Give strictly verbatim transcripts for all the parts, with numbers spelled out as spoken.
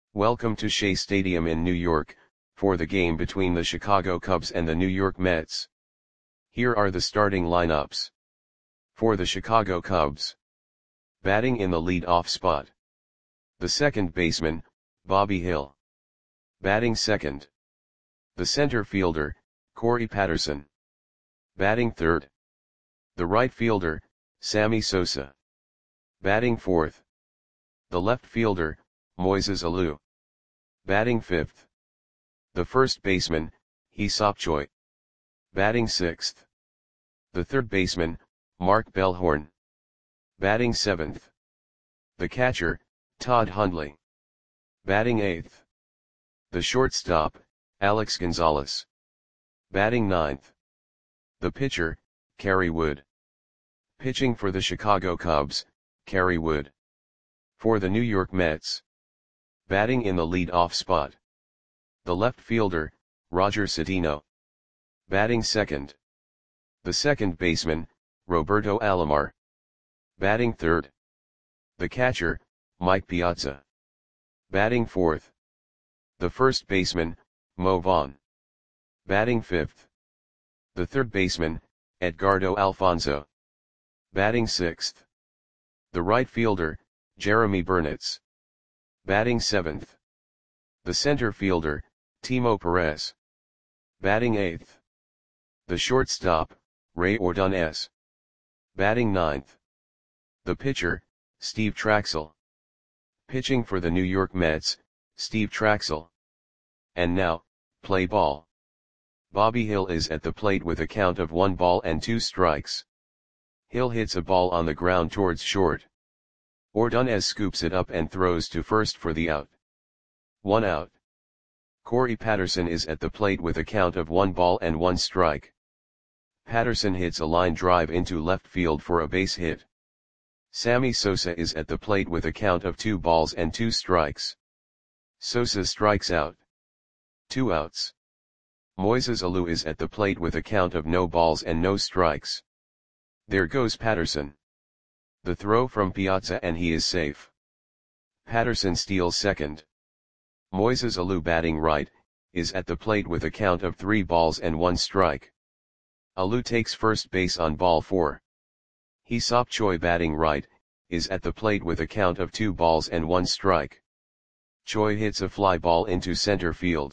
Welcome to Shea Stadium in New York, for the game between the Chicago Cubs and the New York Mets. Here are the starting lineups. For the Chicago Cubs. Batting in the lead-off spot. The second baseman, Bobby Hill. Batting second. The center fielder, Corey Patterson. Batting third. The right fielder, Sammy Sosa. Batting fourth. The left fielder, Moises Alou. Batting fifth. The first baseman, Hee-Seop Choi. Batting sixth. The third baseman, Mark Bellhorn. Batting seventh. The catcher, Todd Hundley. Batting eighth. The shortstop, Alex Gonzalez. Batting ninth. The pitcher, Kerry Wood. Pitching for the Chicago Cubs, Kerry Wood. For the New York Mets. Batting in the lead-off spot. The left fielder, Roger Cedeno. Batting second. The second baseman, Roberto Alomar. Batting third. The catcher, Mike Piazza. Batting fourth. The first baseman, Mo Vaughn. Batting fifth. The third baseman, Edgardo Alfonzo. Batting sixth. The right fielder, Jeremy Burnitz. Batting seventh. The center fielder, Timo Perez. Batting eighth. The shortstop, Ray Ordonez. Batting ninth. The pitcher, Steve Trachsel. Pitching for the New York Mets, Steve Trachsel. And now, play ball. Bobby Hill is at the plate with a count of one ball and two strikes. Hill hits a ball on the ground towards short. Ordonez scoops it up and throws to first for the out. One out. Corey Patterson is at the plate with a count of one ball and one strike. Patterson hits a line drive into left field for a base hit. Sammy Sosa is at the plate with a count of two balls and two strikes. Sosa strikes out. Two outs. Moises Alou is at the plate with a count of no balls and no strikes. There goes Patterson. The throw from Piazza and he is safe. Patterson steals second. Moises Alou, batting right, is at the plate with a count of three balls and one strike. Alou takes first base on ball four. Hee-Seop Choi, batting right, is at the plate with a count of two balls and one strike. Choi hits a fly ball into center field.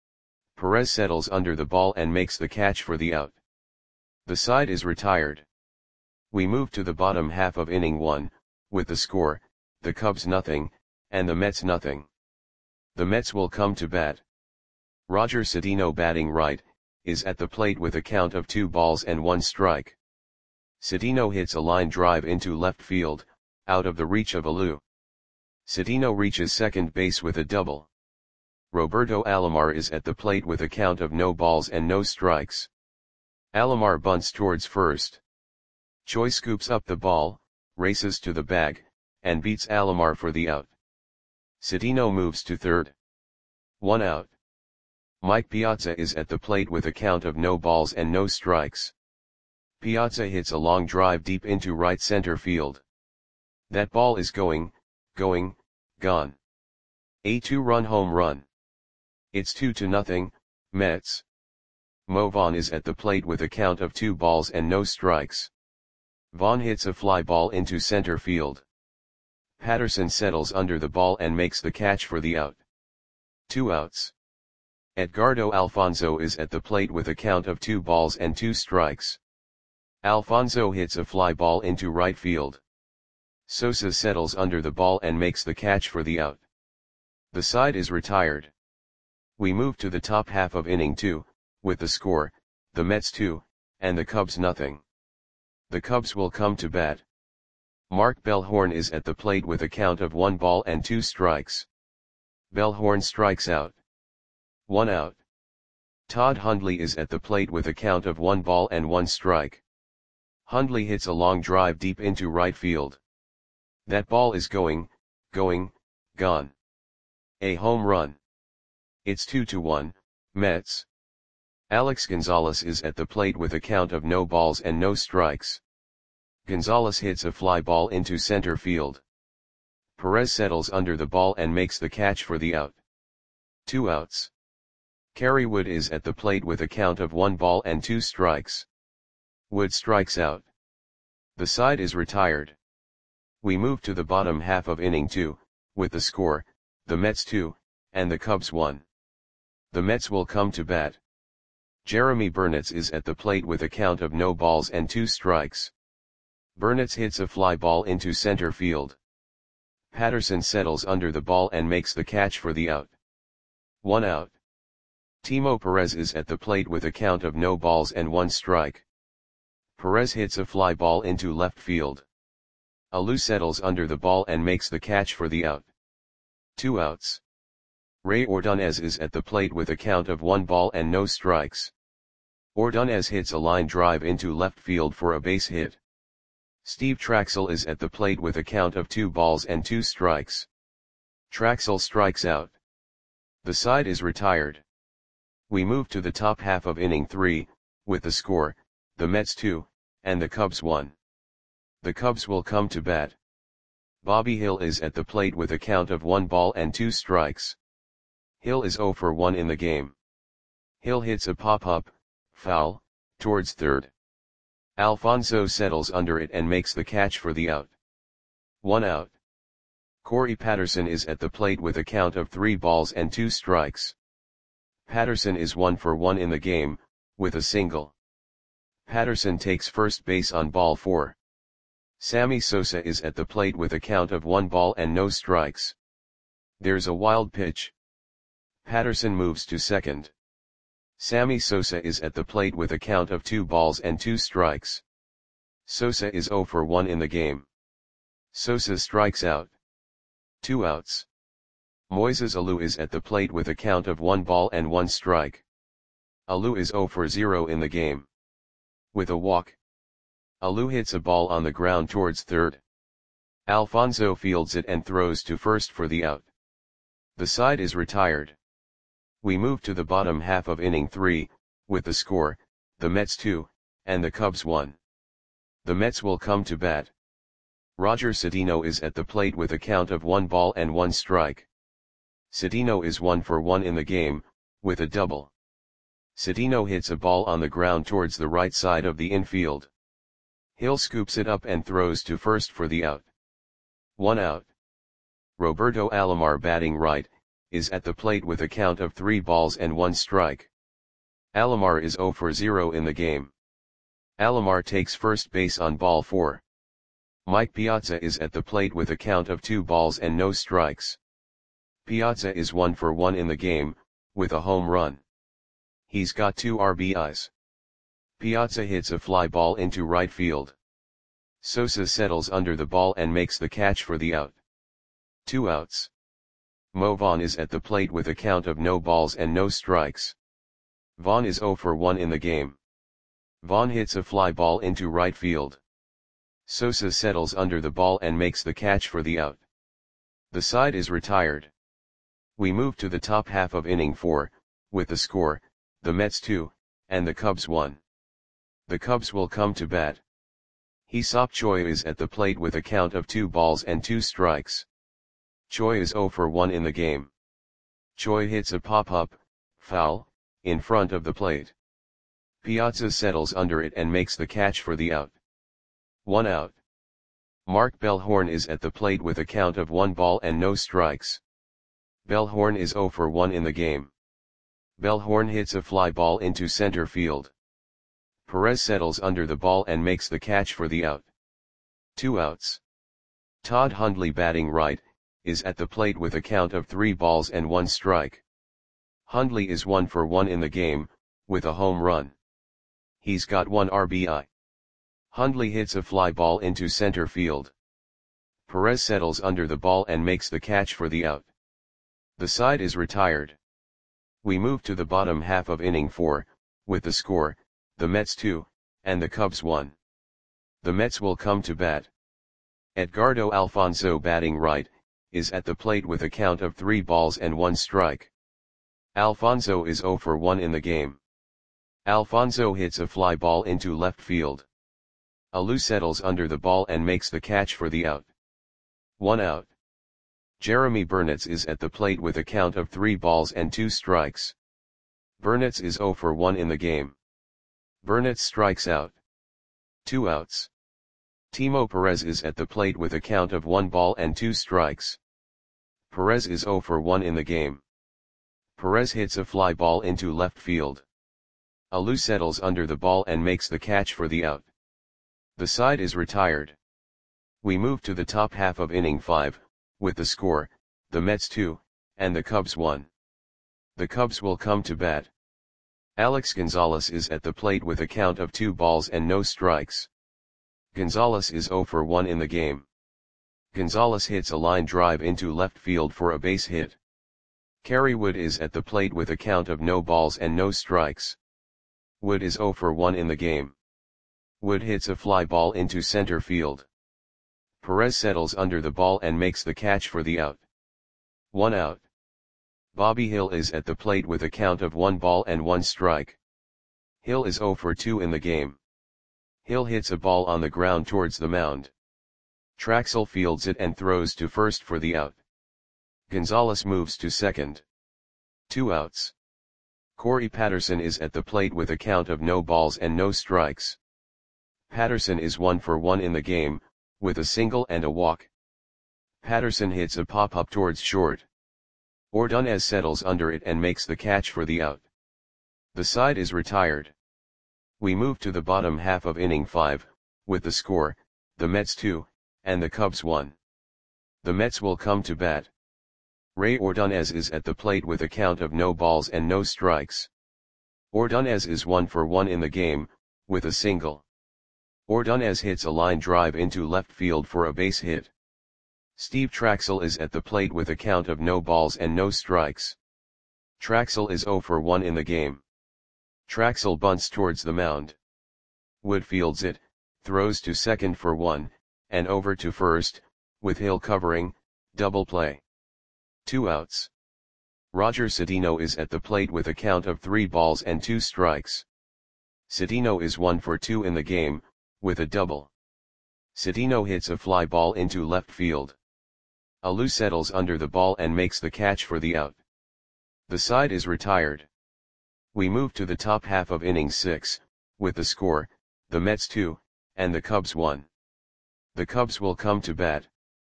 Perez settles under the ball and makes the catch for the out. The side is retired. We move to the bottom half of inning one, with the score, the Cubs nothing, and the Mets nothing. The Mets will come to bat. Roger Cedeno, batting right, is at the plate with a count of two balls and one strike. Cedeno hits a line drive into left field, out of the reach of Alou. Cedeno reaches second base with a double. Roberto Alomar is at the plate with a count of no balls and no strikes. Alomar bunts towards first. Choi scoops up the ball, races to the bag, and beats Alomar for the out. Cedeno moves to third. One out. Mike Piazza is at the plate with a count of no balls and no strikes. Piazza hits a long drive deep into right center field. That ball is going, going, gone. A two-run home run. It's two to nothing, Mets. Mo Vaughn is at the plate with a count of two balls and no strikes. Vaughn hits a fly ball into center field. Patterson settles under the ball and makes the catch for the out. Two outs. Edgardo Alfonzo is at the plate with a count of two balls and two strikes. Alfonzo hits a fly ball into right field. Sosa settles under the ball and makes the catch for the out. The side is retired. We move to the top half of inning two, with the score, the Mets two, and the Cubs nothing. The Cubs will come to bat. Mark Bellhorn is at the plate with a count of one ball and two strikes. Bellhorn strikes out. One out. Todd Hundley is at the plate with a count of one ball and one strike. Hundley hits a long drive deep into right field. That ball is going, going, gone. A home run. It's two to one, Mets. Alex Gonzalez is at the plate with a count of no balls and no strikes. Gonzalez hits a fly ball into center field. Perez settles under the ball and makes the catch for the out. Two outs. Kerry Wood is at the plate with a count of one ball and two strikes. Wood strikes out. The side is retired. We move to the bottom half of inning two, with the score, the Mets two, and the Cubs one. The Mets will come to bat. Jeremy Burnitz is at the plate with a count of no balls and two strikes. Burnitz hits a fly ball into center field. Patterson settles under the ball and makes the catch for the out. One out. Timo Perez is at the plate with a count of no balls and one strike. Perez hits a fly ball into left field. Alou settles under the ball and makes the catch for the out. Two outs. Ray Ordonez is at the plate with a count of one ball and no strikes. Ordonez hits a line drive into left field for a base hit. Steve Traxel is at the plate with a count of two balls and two strikes. Traxel strikes out. The side is retired. We move to the top half of inning three, with the score, the Mets two, and the Cubs one. The Cubs will come to bat. Bobby Hill is at the plate with a count of one ball and two strikes. Hill is oh for one in the game. Hill hits a pop-up, foul, towards third. Alfonso settles under it and makes the catch for the out. One out. Corey Patterson is at the plate with a count of three balls and two strikes. Patterson is one for one in the game, with a single. Patterson takes first base on ball four. Sammy Sosa is at the plate with a count of one ball and no strikes. There's a wild pitch. Patterson moves to second. Sammy Sosa is at the plate with a count of two balls and two strikes. Sosa is oh for one in the game. Sosa strikes out. Two outs. Moises Alou is at the plate with a count of one ball and one strike. Alou is oh for zero in the game. With a walk. Alou hits a ball on the ground towards third. Alfonso fields it and throws to first for the out. The side is retired. We move to the bottom half of inning three, with the score, the Mets two, and the Cubs one. The Mets will come to bat. Roger Cedeno is at the plate with a count of one ball and one strike. Cedeno is one for one in the game, with a double. Cedeno hits a ball on the ground towards the right side of the infield. Hill scoops it up and throws to first for the out. One out. Roberto Alomar, batting right, is at the plate with a count of three balls and one strike. Alomar is oh for zero in the game. Alomar takes first base on ball four. Mike Piazza is at the plate with a count of two balls and no strikes. Piazza is one for one in the game, with a home run. He's got two R B Is. Piazza hits a fly ball into right field. Sosa settles under the ball and makes the catch for the out. Two outs. Mo Vaughn is at the plate with a count of no balls and no strikes. Vaughn is oh for one in the game. Vaughn hits a fly ball into right field. Sosa settles under the ball and makes the catch for the out. The side is retired. We move to the top half of inning four, with the score, the Mets two, and the Cubs one. The Cubs will come to bat. Hee-Seop Choi is at the plate with a count of two balls and two strikes. Choi is oh for one in the game. Choi hits a pop-up, foul, in front of the plate. Piazza settles under it and makes the catch for the out. One out. Mark Bellhorn is at the plate with a count of one ball and no strikes. Bellhorn is oh for one in the game. Bellhorn hits a fly ball into center field. Perez settles under the ball and makes the catch for the out. Two outs. Todd Hundley, batting right, is at the plate with a count of three balls and one strike. Hundley is one for one in the game, with a home run. He's got one R B I. Hundley hits a fly ball into center field. Perez settles under the ball and makes the catch for the out. The side is retired. We move to the bottom half of inning four, with the score, the Mets two, and the Cubs one. The Mets will come to bat. Edgardo Alfonso, batting right, is at the plate with a count of three balls and one strike. Alfonso is oh for one in the game. Alfonso hits a fly ball into left field. Alou settles under the ball and makes the catch for the out. One out. Jeremy Burnitz is at the plate with a count of three balls and two strikes. Burnitz is zero for one in the game. Burnitz strikes out. Two outs. Timo Perez is at the plate with a count of one ball and two strikes. Perez is zero for one in the game. Perez hits a fly ball into left field. Alou settles under the ball and makes the catch for the out. The side is retired. We move to the top half of inning five, with the score, the Mets two, and the Cubs one. The Cubs will come to bat. Alex Gonzalez is at the plate with a count of two balls and no strikes. Gonzalez is zero for one in the game. Gonzalez hits a line drive into left field for a base hit. Kerry Wood is at the plate with a count of no balls and no strikes. Wood is zero for one in the game. Wood hits a fly ball into center field. Perez settles under the ball and makes the catch for the out. One out. Bobby Hill is at the plate with a count of one ball and one strike. Hill is zero for two in the game. Hill hits a ball on the ground towards the mound. Traxel fields it and throws to first for the out. Gonzalez moves to second. Two outs. Corey Patterson is at the plate with a count of no balls and no strikes. Patterson is one for one in the game, with a single and a walk. Patterson hits a pop-up towards short. Ordonez settles under it and makes the catch for the out. The side is retired. We move to the bottom half of inning five, with the score, the Mets two, and the Cubs one. The Mets will come to bat. Ray Ordonez is at the plate with a count of no balls and no strikes. Ordonez is one for one in the game, with a single. Ordonez hits a line drive into left field for a base hit. Steve Traxel is at the plate with a count of no balls and no strikes. Traxel is zero for one in the game. Traxel bunts towards the mound. Wood fields it, throws to second for one, and over to first, with Hill covering, double play. Two outs. Roger Cedeno is at the plate with a count of three balls and two strikes. Cedeno is one for two in the game, with a double. Cedeno hits a fly ball into left field. Alou settles under the ball and makes the catch for the out. The side is retired. We move to the top half of inning six, with the score, the Mets two, and the Cubs one. The Cubs will come to bat.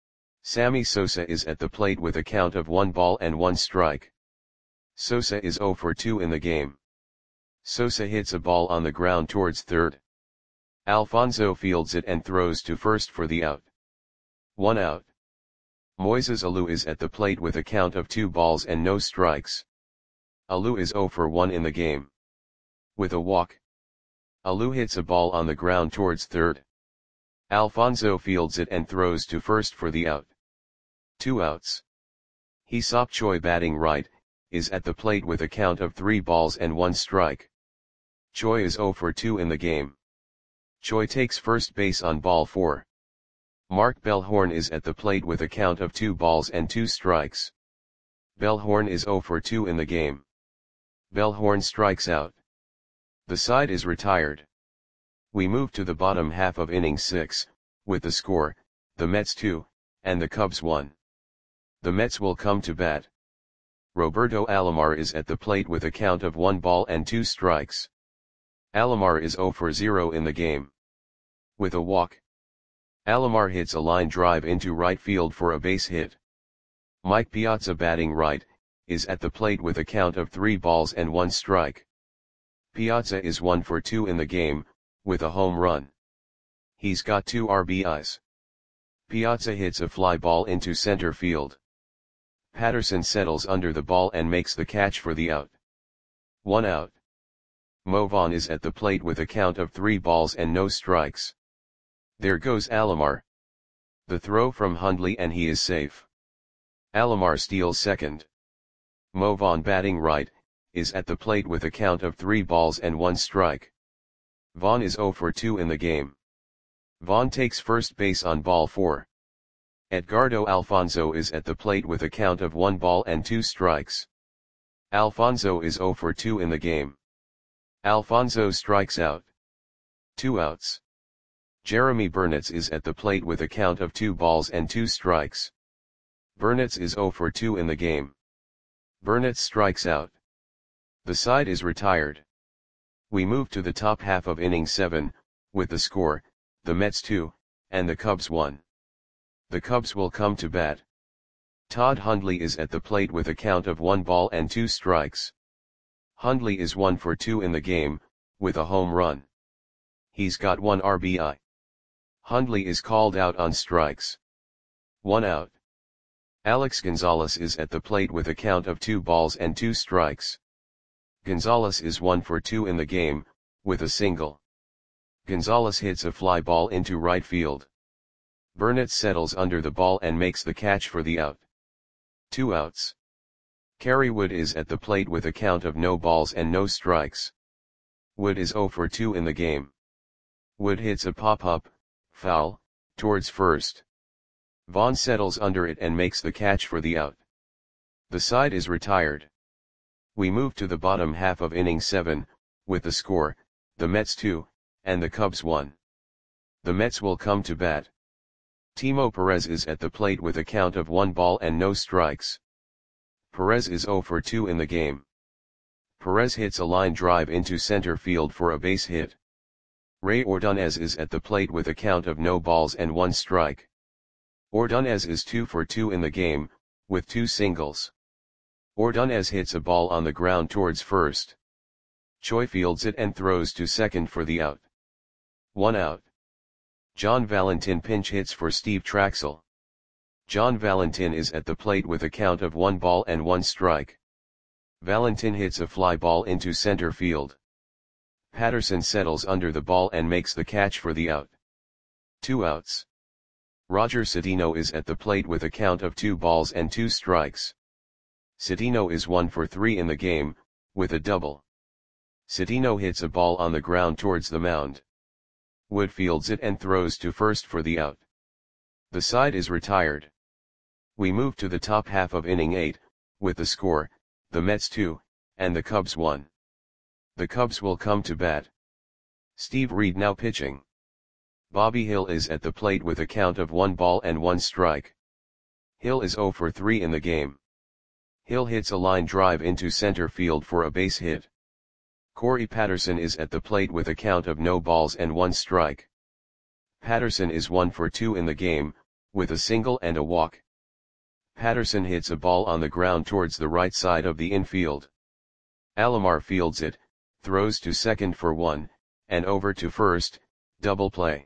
Sammy Sosa is at the plate with a count of one ball and one strike. Sosa is zero for two in the game. Sosa hits a ball on the ground towards third. Alfonso fields it and throws to first for the out. One out. Moises Alou is at the plate with a count of two balls and no strikes. Alou is zero for one in the game. With a walk. Alou hits a ball on the ground towards third. Alfonso fields it and throws to first for the out. Two outs. Hee-Seop Choi, batting right, is at the plate with a count of three balls and one strike. Choi is zero for two in the game. Choi takes first base on ball four. Mark Bellhorn is at the plate with a count of two balls and two strikes. Bellhorn is zero for two in the game. Bellhorn strikes out. The side is retired. We move to the bottom half of inning six, with the score, the Mets two, and the Cubs one. The Mets will come to bat. Roberto Alomar is at the plate with a count of one ball and two strikes. Alomar is zero for zero in the game. With a walk. Alomar hits a line drive into right field for a base hit. Mike Piazza, batting right, is at the plate with a count of three balls and one strike. Piazza is one for two in the game, with a home run. He's got two R B Is. Piazza hits a fly ball into center field. Patterson settles under the ball and makes the catch for the out. One out. Mo Vaughn is at the plate with a count of three balls and no strikes. There goes Alomar. The throw from Hundley and he is safe. Alomar steals second. Mo Vaughn, batting right, is at the plate with a count of three balls and one strike. Vaughn is zero for two in the game. Vaughn takes first base on ball four. Edgardo Alfonso is at the plate with a count of one ball and two strikes. Alfonso is zero for two in the game. Alfonso strikes out. Two outs. Jeremy Burnitz is at the plate with a count of two balls and two strikes. Burnitz is zero for two in the game. Burnitz strikes out. The side is retired. We move to the top half of inning seven, with the score, the Mets two, and the Cubs one. The Cubs will come to bat. Todd Hundley is at the plate with a count of one ball and two strikes. Hundley is one for two in the game, with a home run. He's got one R B I. Hundley is called out on strikes. One out. Alex Gonzalez is at the plate with a count of two balls and two strikes. Gonzalez is one for two in the game, with a single. Gonzalez hits a fly ball into right field. Burnitz settles under the ball and makes the catch for the out. Two outs. Kerry Wood is at the plate with a count of no balls and no strikes. Wood is zero for two in the game. Wood hits a pop-up, foul, towards first. Vaughn settles under it and makes the catch for the out. The side is retired. We move to the bottom half of inning seven, with the score, the Mets two, and the Cubs one. The Mets will come to bat. Timo Perez is at the plate with a count of one ball and no strikes. Perez is zero for two in the game. Perez hits a line drive into center field for a base hit. Ray Ordonez is at the plate with a count of no balls and one strike. Ordonez is two for two in the game, with two singles. Ordonez hits a ball on the ground towards first. Choi fields it and throws to second for the out. One out. John Valentin pinch hits for Steve Traxel. John Valentin is at the plate with a count of one ball and one strike. Valentin hits a fly ball into center field. Patterson settles under the ball and makes the catch for the out. Two outs. Roger Cedeno is at the plate with a count of two balls and two strikes. Cedeno is one for three in the game, with a double. Cedeno hits a ball on the ground towards the mound. Wood fields it and throws to first for the out. The side is retired. We move to the top half of inning eight, with the score, the Mets two, and the Cubs one. The Cubs will come to bat. Steve Reed now pitching. Bobby Hill is at the plate with a count of one ball and one strike. Hill is zero for three in the game. Hill hits a line drive into center field for a base hit. Corey Patterson is at the plate with a count of no balls and one strike. Patterson is one for two in the game, with a single and a walk. Patterson hits a ball on the ground towards the right side of the infield. Alomar fields it, throws to second for one, and over to first, double play.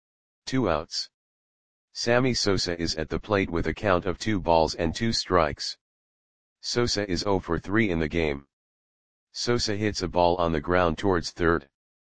Two outs. Sammy Sosa is at the plate with a count of two balls and two strikes. Sosa is zero for three in the game. Sosa hits a ball on the ground towards third.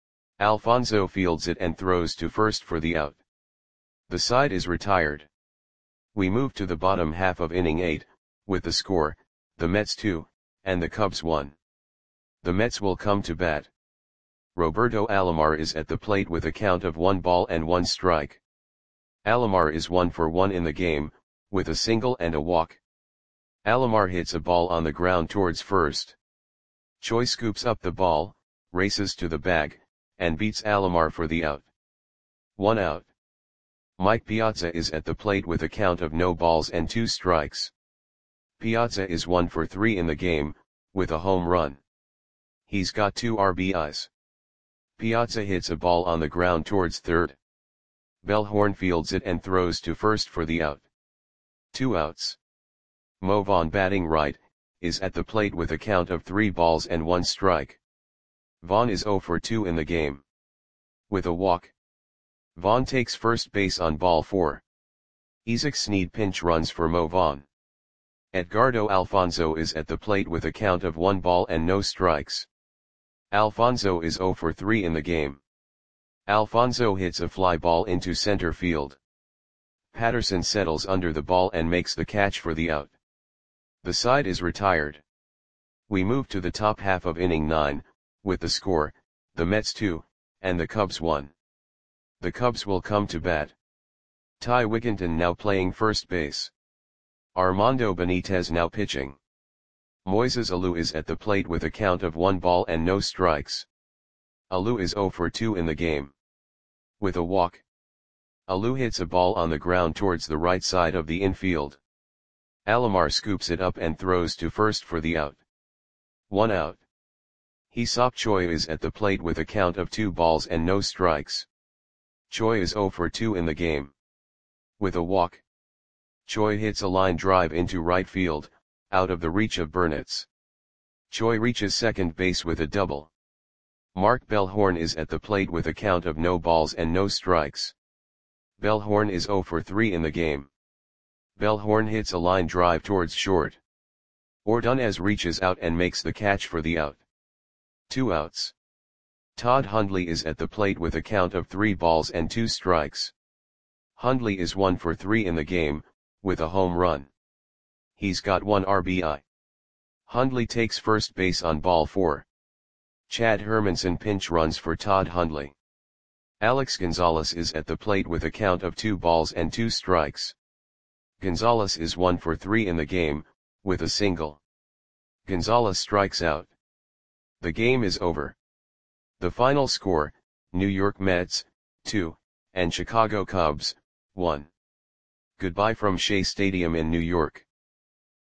Alfonso fields it and throws to first for the out. The side is retired. We move to the bottom half of inning eight, with the score, the Mets two, and the Cubs one. The Mets will come to bat. Roberto Alomar is at the plate with a count of one ball and one strike. Alomar is one for one in the game, with a single and a walk. Alomar hits a ball on the ground towards first. Choi scoops up the ball, races to the bag, and beats Alomar for the out. One out. Mike Piazza is at the plate with a count of no balls and two strikes. Piazza is one for three in the game, with a home run. He's got two R B Is. Piazza hits a ball on the ground towards third. Bellhorn fields it and throws to first for the out. Two outs. Mo Vaughn batting right, is at the plate with a count of three balls and one strike. Vaughn is zero for two in the game. With a walk. Vaughn takes first base on ball four. Isaac Snead pinch runs for Mo Vaughn. Edgardo Alfonso is at the plate with a count of one ball and no strikes. Alfonso is zero for three in the game. Alfonso hits a fly ball into center field. Patterson settles under the ball and makes the catch for the out. The side is retired. We move to the top half of inning nine, with the score, the Mets two, and the Cubs one. The Cubs will come to bat. Ty Wickenton now playing first base. Armando Benitez now pitching. Moises Alou is at the plate with a count of one ball and no strikes. Alou is zero for two in the game. With a walk. Alou hits a ball on the ground towards the right side of the infield. Alomar scoops it up and throws to first for the out. One out. Hee-seop Choi is at the plate with a count of two balls and no strikes. Choi is zero for two in the game. With a walk, Choi hits a line drive into right field, out of the reach of Burnitz. Choi reaches second base with a double. Mark Bellhorn is at the plate with a count of no balls and no strikes. Bellhorn is zero for three in the game. Bellhorn hits a line drive towards short. Ordonez reaches out and makes the catch for the out. Two outs. Todd Hundley is at the plate with a count of three balls and two strikes. Hundley is one for three in the game, with a home run. He's got one R B I. Hundley takes first base on ball four. Chad Hermanson pinch runs for Todd Hundley. Alex Gonzalez is at the plate with a count of two balls and two strikes. Gonzalez is one for three in the game, with a single. Gonzalez strikes out. The game is over. The final score, New York Mets, two, and Chicago Cubs, one. Goodbye from Shea Stadium in New York.